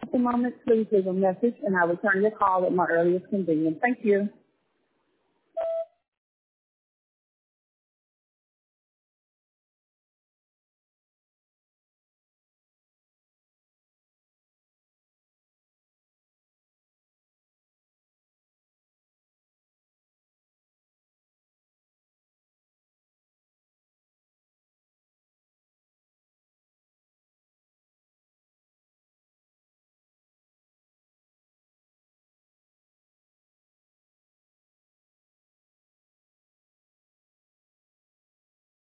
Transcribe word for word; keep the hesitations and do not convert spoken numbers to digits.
at the moment, please leave a message and I will return your call at my earliest convenience. Thank you.